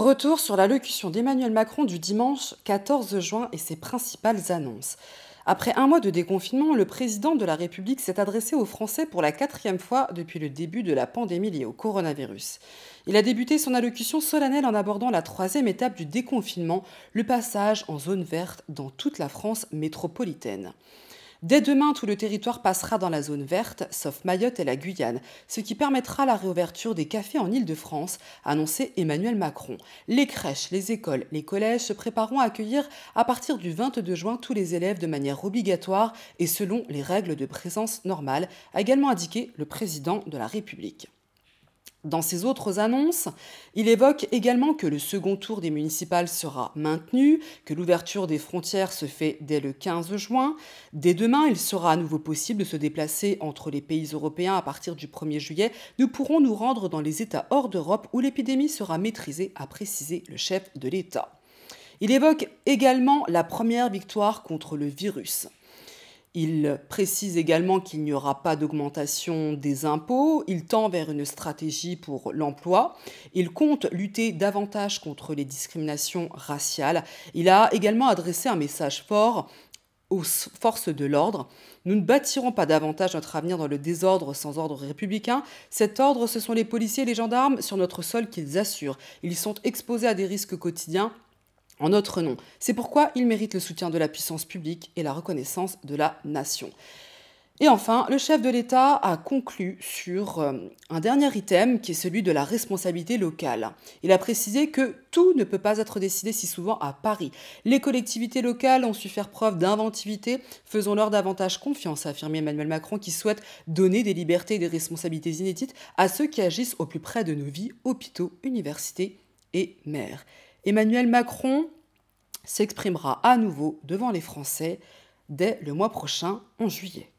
Retour sur l'allocution d'Emmanuel Macron du dimanche 14 juin et ses principales annonces. Après un mois de déconfinement, le président de la République s'est adressé aux Français pour la quatrième fois depuis le début de la pandémie liée au coronavirus. Il a débuté son allocution solennelle en abordant la troisième étape du déconfinement, le passage en zone verte dans toute la France métropolitaine. Dès demain, tout le territoire passera dans la zone verte, sauf Mayotte et la Guyane, ce qui permettra la réouverture des cafés en Île-de-France, a annoncé Emmanuel Macron. Les crèches, les écoles, les collèges se prépareront à accueillir à partir du 22 juin tous les élèves de manière obligatoire et selon les règles de présence normale, a également indiqué le président de la République. Dans ses autres annonces, il évoque également que le second tour des municipales sera maintenu, que l'ouverture des frontières se fait dès le 15 juin. Dès demain, il sera à nouveau possible de se déplacer entre les pays européens à partir du 1er juillet. Nous pourrons nous rendre dans les États hors d'Europe où l'épidémie sera maîtrisée, a précisé le chef de l'État. Il évoque également la première victoire contre le virus. Il précise également qu'il n'y aura pas d'augmentation des impôts. Il tend vers une stratégie pour l'emploi. Il compte lutter davantage contre les discriminations raciales. Il a également adressé un message fort aux forces de l'ordre. Nous ne bâtirons pas davantage notre avenir dans le désordre sans ordre républicain. Cet ordre, ce sont les policiers et les gendarmes sur notre sol qu'ils assurent. Ils sont exposés à des risques quotidiens en notre nom. C'est pourquoi il mérite le soutien de la puissance publique et la reconnaissance de la nation. Et enfin, le chef de l'État a conclu sur un dernier item qui est celui de la responsabilité locale. Il a précisé que tout ne peut pas être décidé si souvent à Paris. Les collectivités locales ont su faire preuve d'inventivité, faisons-leur davantage confiance, a affirmé Emmanuel Macron, qui souhaite donner des libertés et des responsabilités inédites à ceux qui agissent au plus près de nos vies, hôpitaux, universités et maires. Emmanuel Macron s'exprimera à nouveau devant les Français dès le mois prochain, en juillet.